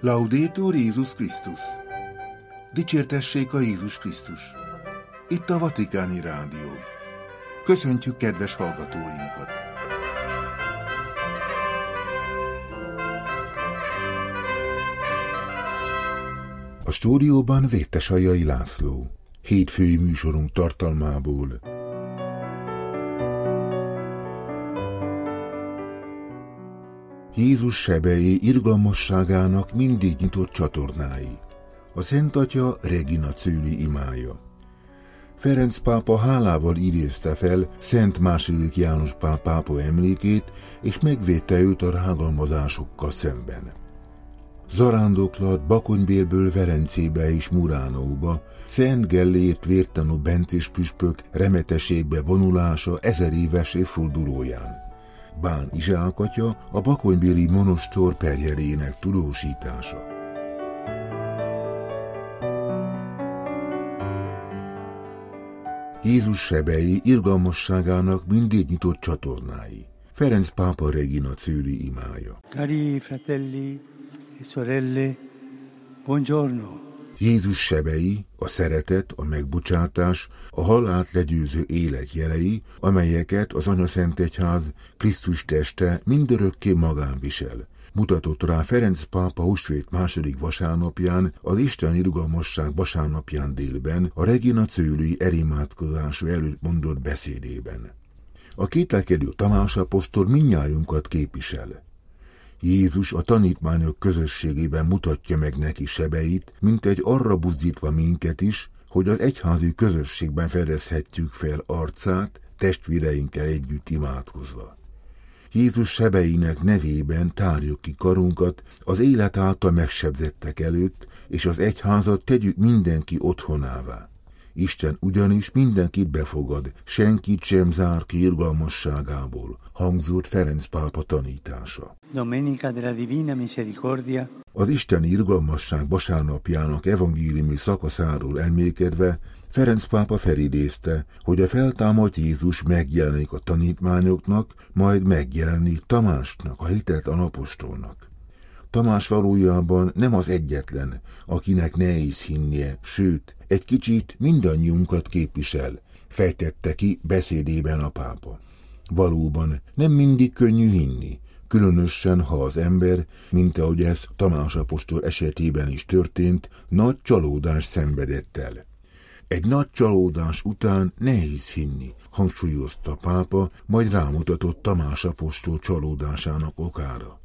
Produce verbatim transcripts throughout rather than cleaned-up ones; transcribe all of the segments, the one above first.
Laudetur Jézus Krisztus! Dicsértessék a Jézus Krisztus! Itt a Vatikáni Rádió. Köszöntjük kedves hallgatóinkat! A stúdióban Véttesajai László. Hétfői műsorunk tartalmából. Jézus sebei irgalmasságának mindig nyitott csatornái. A Szent Atya Regina Coeli imája. Ferenc pápa hálával idézte fel Szent második János Pál pápa emlékét, és megvédte őt a rágalmazásokkal szemben. Zarándoklat Bakonybélből Velencébe és Muránóba, Szent Gellért vértanú bencés püspök remetességbe vonulása ezer éves évfordulóján. Bán Izsák atya a bakonybéli monostor perjelének tudósítása. Jézus sebei irgalmasságának mindig nyitott csatornái. Ferenc pápa Regina Coeli imája. Cari fratelli e sorelle, buongiorno. Jézus sebei, a szeretet, a megbocsátás, a halált legyőző élet jelei, amelyeket az Anyaszentegyház Krisztus teste mindörökké magán visel, mutatott rá Ferenc pápa húsvét második vasárnapján, az Isten irgalmasság vasárnapján délben, a Regina Coeli elimádkozása előtt mondott beszédében. A kételkedő Tamás apostol mindnyájunkat képvisel. Jézus a tanítványok közösségében mutatja meg neki sebeit, mint egy arra buzdítva minket is, hogy az egyházi közösségben fedezhetjük fel arcát, testvéreinkkel együtt imádkozva. Jézus sebeinek nevében tárjuk ki karunkat az élet által megsebzettek előtt, és az egyházat tegyük mindenki otthonává. Isten ugyanis mindenkit befogad, senkit sem zár ki irgalmasságából, hangzott Ferenc pápa tanítása. Domenica della Divina Misericordia. Az Isten irgalmasság vasárnapjának evangéliumi szakaszáról emlékedve Ferenc pápa felidézte, hogy a feltámadt Jézus megjelenik a tanítványoknak, majd megjelenik Tamásnak, a hitetlen apostolnak. Tamás valójában nem az egyetlen, akinek nehéz hinnie, sőt, egy kicsit mindannyiunkat képvisel, fejtette ki beszédében a pápa. Valóban nem mindig könnyű hinni, különösen ha az ember, mint ahogy ez Tamás apostol esetében is történt, nagy csalódást szenvedett el. Egy nagy csalódás után nehéz hinni, hangsúlyozta a pápa, majd rámutatott Tamás apostol csalódásának okára.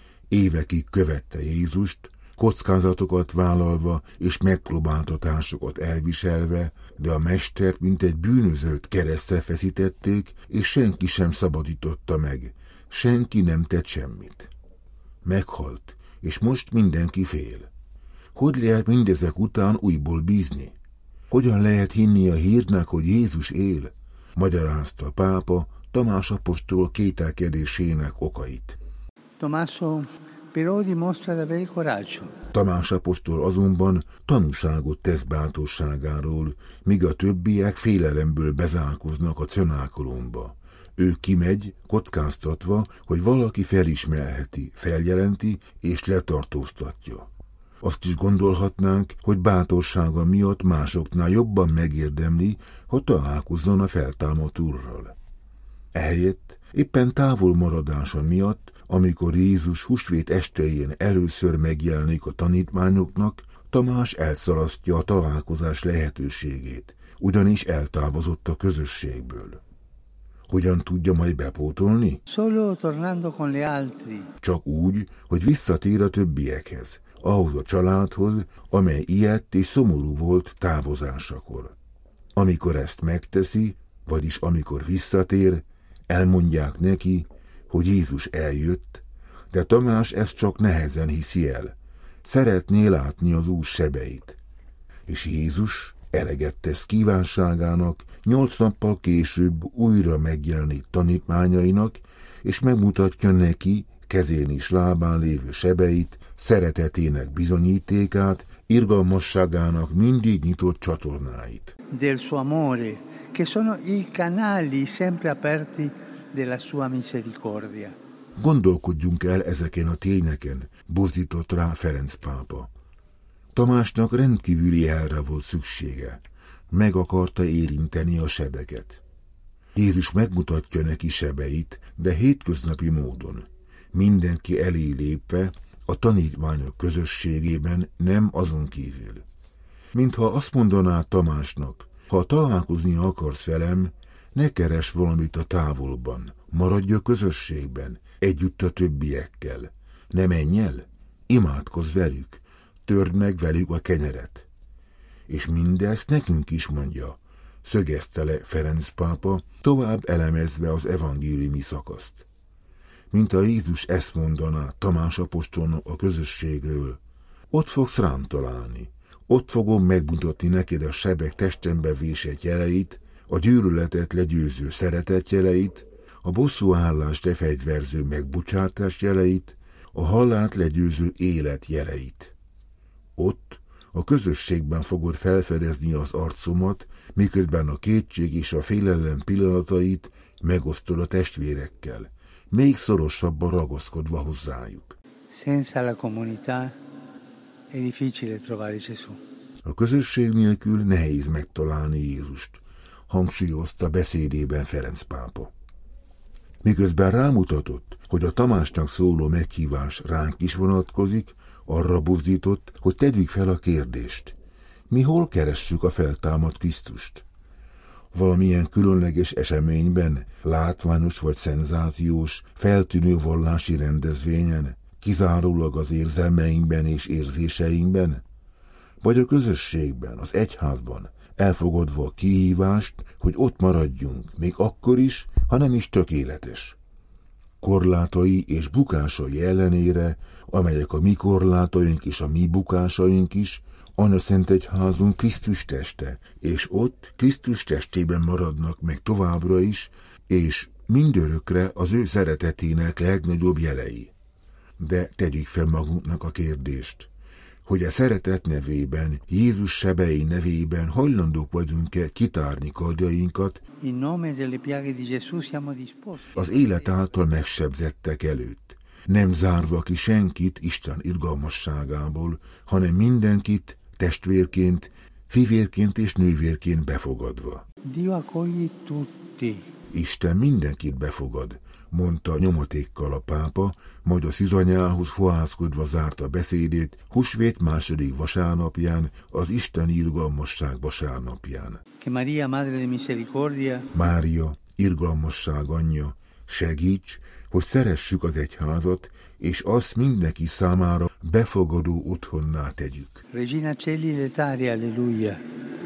Évekig követte Jézust, kockázatokat vállalva és megpróbáltatásokat elviselve, de a mestert mint egy bűnözőt keresztre feszítették, és senki sem szabadította meg, senki nem tett semmit. Meghalt, és most mindenki fél. Hogy lehet mindezek után újból bízni? Hogyan lehet hinni a hírnek, hogy Jézus él? Magyarázta a pápa Tamás apostol kételkedésének okait. Tommaso però dimostra di avere coraggio. Tamás apostol azonban tanúságot tesz bátorságáról, míg a többiek félelemből bezárkoznak a cenákulumba. Ő kimegy, kockáztatva, hogy valaki felismerheti, feljelenti és letartóztatja. Azt is gondolhatnánk, hogy bátorsága miatt másoknál jobban megérdemli, ha találkozzon a feltámadt Úrral. Ehelyett éppen távol maradása miatt, amikor Jézus húsvét estején először megjelenik a tanítványoknak, Tamás elszalasztja a találkozás lehetőségét, ugyanis eltávozott a közösségből. Hogyan tudja majd bepótolni? Solo tornando con le altri. Csak úgy, hogy visszatér a többiekhez, ahhoz a családhoz, amely ilyett és szomorú volt távozásakor. Amikor ezt megteszi, vagyis amikor visszatér, elmondják neki, hogy Jézus eljött, de Tamás ezt csak nehezen hiszi el. Szeretné látni az Úr sebeit. És Jézus eleget tesz kívánságának, nyolc nappal később újra megjelenik tanítványainak, és megmutatja neki kezén és lábán lévő sebeit, szeretetének bizonyítékát, irgalmasságának mindig nyitott csatornáit. Del suo amore, che sono i canali sempre aperti della sua misericordia. Gondolkodjunk el ezeken a tényeken, buzdított rá Ferenc pápa. Tamásnak rendkívüli elre volt szüksége. Meg akarta érinteni a sebeket. Jézus megmutatja neki sebeit, de hétköznapi módon. Mindenki elé lépve, a tanítványok közösségében, nem azon kívül. Mintha azt mondaná Tamásnak, ha találkozni akarsz velem, ne keres valamit a távolban, maradj a közösségben, együtt a többiekkel. Ne menj el, imádkozz velük, törd meg velük a kenyeret. És mindezt nekünk is mondja, szögezte le Ferenc pápa, tovább elemezve az evangéliumi szakaszt. Mint a Jézus ezt mondaná Tamás apostolnak a közösségről, ott fogsz rám találni, ott fogom megmutatni neked a sebek testembe vésett jeleit, a gyűlöletet legyőző szeretet jeleit, a bosszúállást lefegyverző megbocsátás jeleit, a halált legyőző élet jeleit. Ott, a közösségben fogod felfedezni az arcomat, miközben a kétség és a félelem pillanatait megosztod a testvérekkel, még szorosabban ragaszkodva hozzájuk. Senza la comunità è difficile trovare Gesù. A közösség nélkül nehéz megtalálni Jézust, hangsúlyozta beszédében Ferenc pápa. Miközben rámutatott, hogy a Tamásnak szóló meghívás ránk is vonatkozik, arra buzdított, hogy tegyük fel a kérdést. Mi hol keressük a feltámadt Krisztust? Valamilyen különleges eseményben, látványos vagy szenzációs, feltűnő vallási rendezvényen, kizárólag az érzelmeinkben és érzéseinkben? Vagy a közösségben, az egyházban, elfogadva a kihívást, hogy ott maradjunk, még akkor is, ha nem is tökéletes. Korlátai és bukásai ellenére, amelyek a mi korlátaink és a mi bukásaink is, Anyaszentegyházunk Krisztus teste, és ott Krisztus testében maradnak meg továbbra is, és mindörökre az ő szeretetének legnagyobb jelei. De tegyük fel magunknak a kérdést, hogy a szeretet nevében, Jézus sebei nevében hajlandók vagyunk-e kitárni kardjainkat az élet által megsebzettek előtt, nem zárva ki senkit Isten irgalmasságából, hanem mindenkit testvérként, fivérként és nővérként befogadva. Dio accoglie tutti. Isten mindenkit befogad, mondta nyomatékkal a pápa, majd a szűzanyához fohászkodva zárta beszédét húsvét második vasárnapján, az Isten irgalmasság vasárnapján. Che Maria, Madre di Misericordia, Mária, irgalmasság anyja, segíts, hogy szeressük az egyházat, és azt mindenki számára befogadó otthonná tegyük. Regina Celi Letari, alleluia.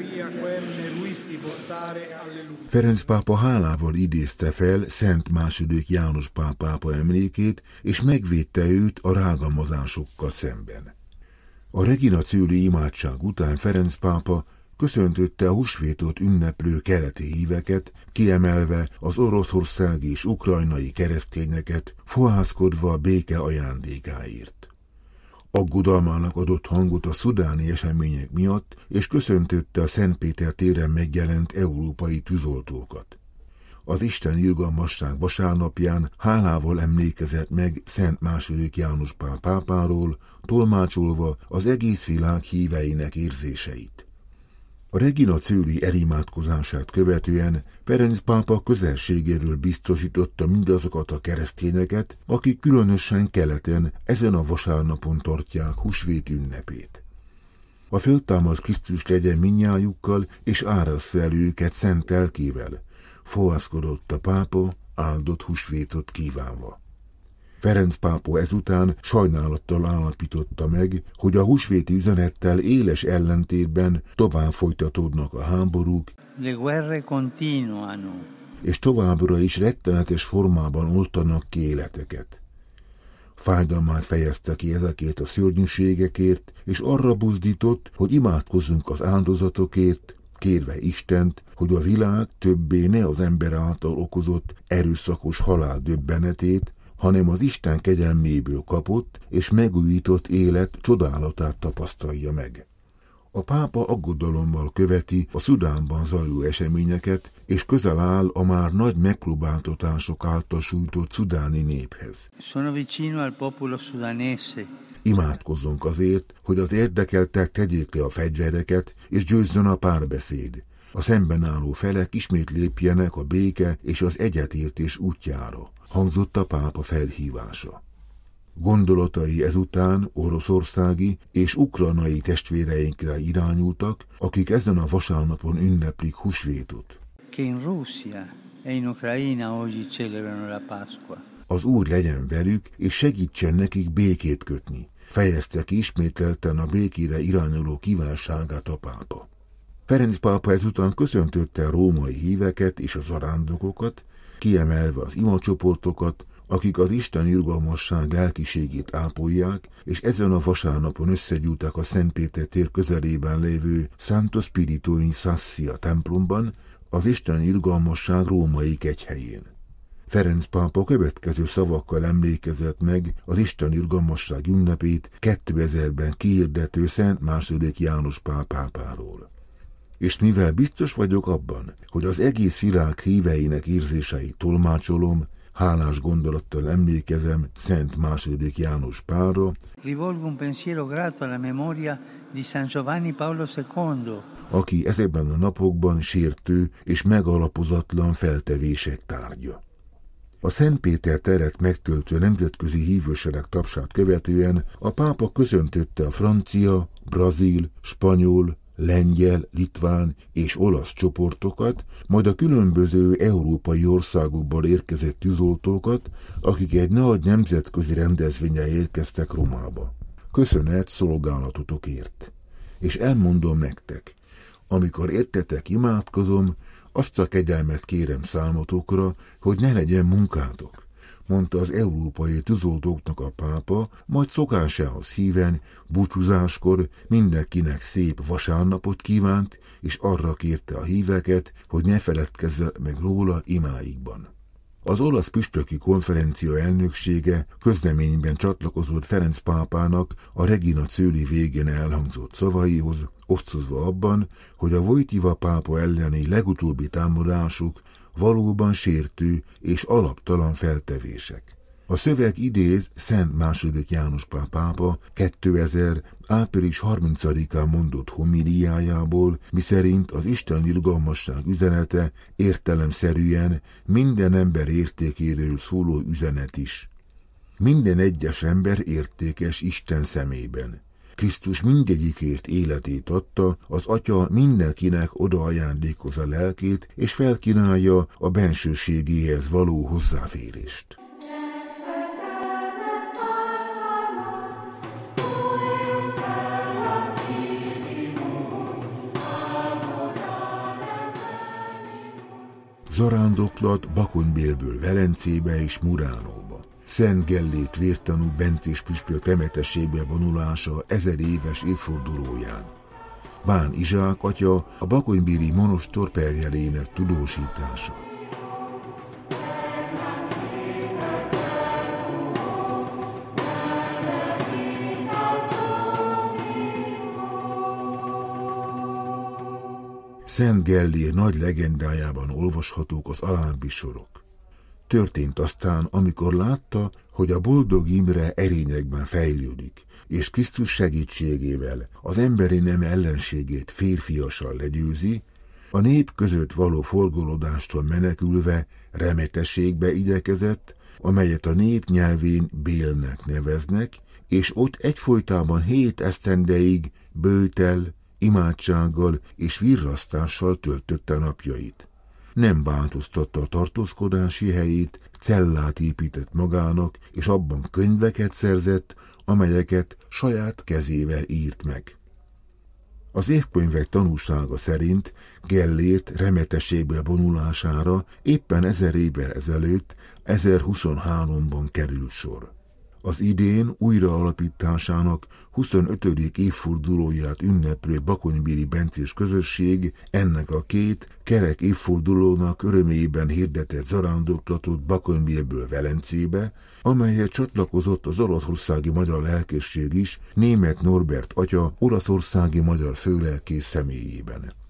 Ferenc pápa hálával idézte fel Szent második János Pál pápa emlékét, és megvédte őt a rágalmazásokkal szemben. A Regina Coeli imádság után Ferenc pápa köszöntötte a húsvétot ünneplő keleti híveket, kiemelve az oroszországi és ukrajnai keresztényeket, fohászkodva a béke ajándékáért. Aggodalmának adott hangot a szudáni események miatt, és köszöntötte a Szentpéter téren megjelent európai tűzoltókat. Az Isten irgalmasság vasárnapján hálával emlékezett meg Szent második János Pál pápáról, tolmácsolva az egész világ híveinek érzéseit. A Regina Coeli elimádkozását követően Ferenc pápa közelségéről biztosította mindazokat a keresztényeket, akik különösen keleten ezen a vasárnapon tartják húsvét ünnepét. A föltámadt Krisztus legyen mindnyájukkal, és árassza el őket szent lelkével, fohászkodott a pápa, áldott húsvétot kívánva. Ferenc pápa ezután sajnálattal állapította meg, hogy a húsvéti üzenettel éles ellentétben tovább folytatódnak a háborúk, le guerre continuano, és továbbra is rettenetes formában oltanak ki életeket. Fájdalmát fejezte ki ezekért a szörnyűségekért, és arra buzdított, hogy imádkozzunk az áldozatokért, kérve Istent, hogy a világ többé ne az ember által okozott erőszakos halál döbbenetét, hanem az Isten kegyelméből kapott és megújított élet csodálatát tapasztalja meg. A pápa aggodalommal követi a Szudánban zajló eseményeket, és közel áll a már nagy megpróbáltatások által sújtott szudáni néphez. Sono vicino al popolo sudanese. Imádkozzunk azért, hogy az érdekeltek tegyék le a fegyvereket, és győzzön a párbeszéd. A szemben álló felek ismét lépjenek a béke és az egyetértés útjára, hangzott a pápa felhívása. Gondolatai ezután oroszországi és ukrajnai testvéreinkre irányultak, akik ezen a vasárnapon ünneplik húsvétot. Che in Russia e in Ucraina oggi celebrano la Pasqua. Az Úr legyen velük, és segítsen nekik békét kötni, fejezte ki ismételten a békére irányuló kívánságát a pápa. Ferenc pápa ezután köszöntötte a római híveket és a zarándokokat, kiemelve az imacsoportokat, akik az Isten irgalmasság lelkiségét ápolják, és ezen a vasárnapon összegyűltek a Szentpéter tér közelében lévő Santo Spirito in Sassia templomban, az Isten irgalmasság római kegyhelyén. Ferenc pápa következő szavakkal emlékezett meg az Isten irgalmasság ünnepét kétezerben kihirdető Szent második János Pál pápáról. És mivel biztos vagyok abban, hogy az egész világ híveinek érzéseit tolmácsolom, hálás gondolattal emlékezem Szent második János Pálra, Rivolgo un pensiero grato alla memoria di San Giovanni Paolo secondo, aki ezekben a napokban sértő és megalapozatlan feltevések tárgya. A Szent Péter teret megtöltő nemzetközi hívősereg tapsát követően a pápa köszöntötte a francia, brazil, spanyol, lengyel, litván és olasz csoportokat, majd a különböző európai országokból érkezett tűzoltókat, akik egy nagy nemzetközi rendezvényen érkeztek Rómába. Köszönet szolgálatotokért. És elmondom nektek, amikor értetek imádkozom, azt a kegyelmet kérem számotokra, hogy ne legyen munkátok, mondta az európai tűzoltóknak a pápa, majd szokásához híven búcsúzáskor mindenkinek szép vasárnapot kívánt, és arra kérte a híveket, hogy ne feledkezzen meg róla imáikban. Az olasz püspöki konferencia elnöksége közleményben csatlakozott Ferenc pápának a Regina Coeli végén elhangzott szavaihoz, osztozva abban, hogy a Wojtyła pápa elleni legutóbbi támadások valóban sértő és alaptalan feltevések. A szöveg idéz Szent második János Pál pápa kétezer. április harmincadikán mondott homíliájából, miszerint az Isten irgalmasság üzenete értelemszerűen minden ember értékéről szóló üzenet is. Minden egyes ember értékes Isten szemében. Krisztus mindegyikért életét adta, az Atya mindenkinek odaajándékozza lelkét, és felkínálja a bensőségéhez való hozzáférést. Zarándoklat Bakonybélből Velencébe és Muránóba. Szent Gellért vértanú bencés püspök temetességbe vonulása ezer éves évfordulóján. Bán Izsák atya a bakonybéli monostor perjelének tudósítása. Szent Gellér nagy legendájában olvashatók az alábbi sorok. Történt aztán, amikor látta, hogy a boldog Imre erényekben fejlődik, és Krisztus segítségével az emberi nem ellenségét férfiasan legyőzi, a nép között való forgolódástól menekülve remetességbe igyekezett, amelyet a nép nyelvén Bélnek neveznek, és ott egyfolytában hét esztendeig bőjtel, imádsággal és virrasztással töltötte napjait. Nem változtatta a tartózkodási helyét, cellát épített magának, és abban könyveket szerzett, amelyeket saját kezével írt meg. Az évkönyvek tanúsága szerint Gellért remetességbe vonulására éppen ezer évvel ezelőtt, ezerhuszonháromban került sor. Az idén újraalapításának huszonötödik évfordulóját ünneplő bakonybéli bencés közösség ennek a két kerek évfordulónak örömében hirdetett zarándoklatot Bakonybélből Velencébe, amelyhez csatlakozott az olaszországi magyar lelkészség is, Németh Norbert atya olaszországi magyar főlelkész személyében.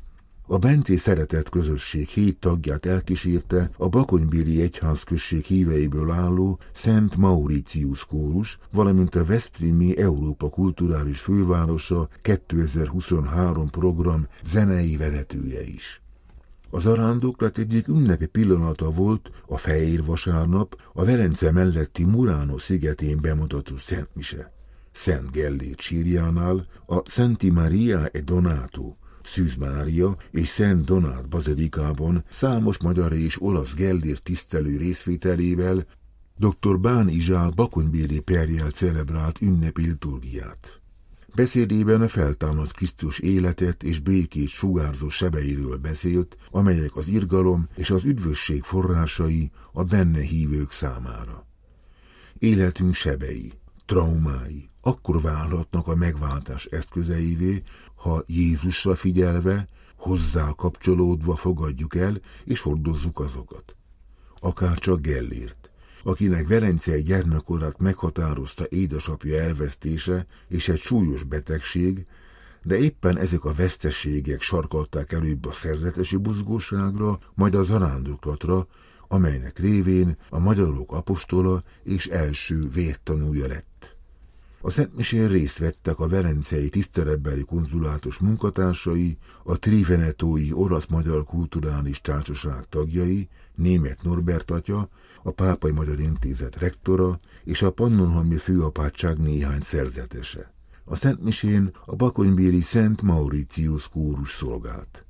A bencé szeretett közösség hét tagját elkísérte a bakonybéli egyházközség híveiből álló Szent Mauritius kórus, valamint a veszprémi Európa kulturális fővárosa kétezer-huszonhárom program zenei vezetője is. A zarándoklat egyik ünnepi pillanata volt a Fehér Vasárnap, a Velence melletti Murano szigetén bemutatott szentmise. Szent Gellért sírjánál a Santi Maria e Donato, Szűz Mária és Szent Donát bazilikában számos magyar és olasz Gellért tisztelő részvételével dr. Bán Izsák bakonybéli perjel celebrált ünnepi liturgiát. Beszédében a feltámadt Krisztus életet és békét sugárzó sebeiről beszélt, amelyek az irgalom és az üdvösség forrásai a benne hívők számára. Életünk sebei, traumái akkor válhatnak a megváltás eszközeivé, ha Jézusra figyelve, hozzá kapcsolódva fogadjuk el és hordozzuk azokat. Akárcsak Gellért, akinek velencei gyermekkorát meghatározta édesapja elvesztése és egy súlyos betegség, de éppen ezek a veszteségek sarkalták előbb a szerzetesi buzgóságra, majd a zarándoklatra, amelynek révén a magyarok apostola és első vértanúja lett. A szentmisén részt vettek a velencei tiszteletbeli konzulátus munkatársai, a trivenetói Olasz-Magyar Kulturális Társaság tagjai, Németh Norbert atya, a Pápai Magyar Intézet rektora és a Pannonhalmi Főapátság néhány szerzetese. A szentmisén a bakonybéli Szent Mauritius kórus szolgált.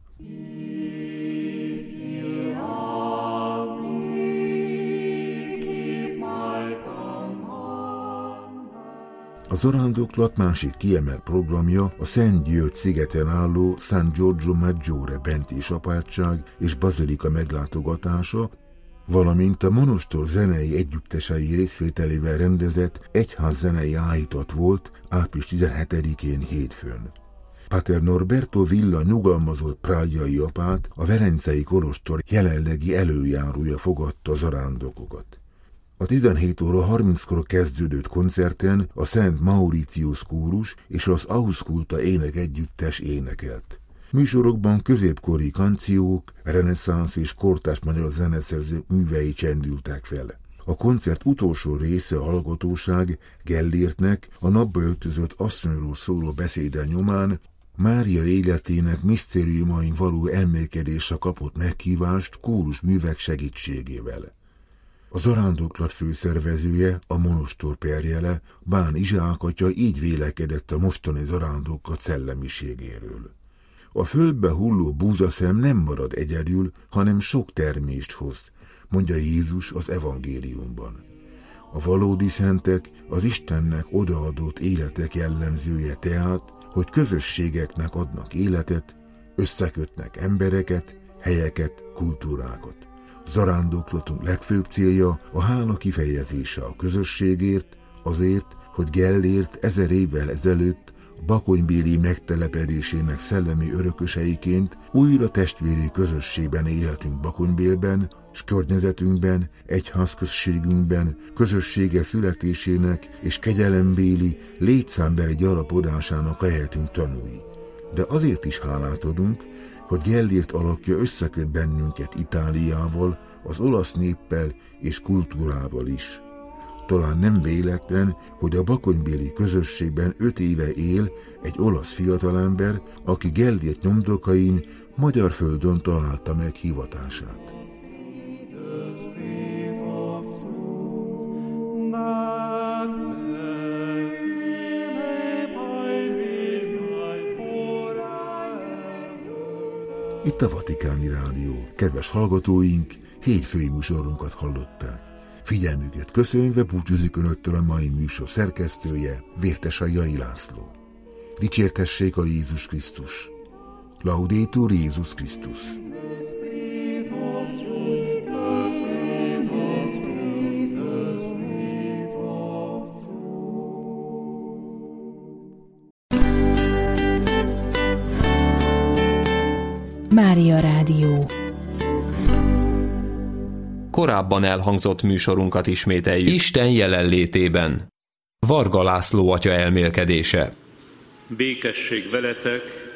A zarándoklat másik kiemelt programja a Szent György szigeten álló San Giorgio Maggiore bentés apátság és bazilika meglátogatása, valamint a monostor zenei együttesei részvételével rendezett egyházzenei áhítat volt április tizenhetedikén hétfőn. Pater Norberto Villa nyugalmazott prágyai apát, a velencei kolostor jelenlegi előjárója fogadta a zarándokokat. A tizenhét óra harminckor kezdődött koncerten a Szent Mauritius kórus és az Ausculta ének együttes énekelt. Műsorokban középkori kanciók, reneszánsz és kortárs magyar zeneszerzők művei csendültek fel. A koncert utolsó része a hallgatóság Gellértnek a napba öltözött asszonyról szóló beszéde nyomán Mária életének misztériumain való elmélkedésre kapott meghívást kórus művek segítségével. A zarándoklat főszervezője, a monostor perjele, Bán Izsák atya így vélekedett a mostani zarándoklat szellemiségéről. A földbe hulló búzaszem nem marad egyedül, hanem sok termést hoz, mondja Jézus az evangéliumban. A valódi szentek az Istennek odaadott életek jellemzője tehát, hogy közösségeknek adnak életet, összekötnek embereket, helyeket, kultúrákat. Zarándoklatunk legfőbb célja a hála kifejezése a közösségért, azért, hogy Gellért ezer évvel ezelőtt bakonybéli megtelepedésének szellemi örököseiként újra testvéri közösségben élhetünk Bakonybélben, s környezetünkben, egyházközségünkben, közössége születésének és kegyelembéli, létszámbeli gyarapodásának lehetünk tanúi. De azért is hálát adunk, hogy Gellért alakja összeköt bennünket Itáliával, az olasz néppel és kultúrával is. Talán nem véletlen, hogy a bakonybéli közösségben öt éve él egy olasz fiatalember, aki Gellért nyomdokain magyar földön találta meg hivatását. Itt a Vatikáni Rádió. Kedves hallgatóink, hétfői műsorunkat hallották. Figyelmüket köszönve búcsúzik önöktől a mai műsor szerkesztője, Vértesai László. Dicsértessék a Jézus Krisztus. Laudetur Jézus Krisztus. Mária Rádió. Korábban elhangzott műsorunkat ismételjük. Isten jelenlétében. Varga László atya elmélkedése. Békesség veletek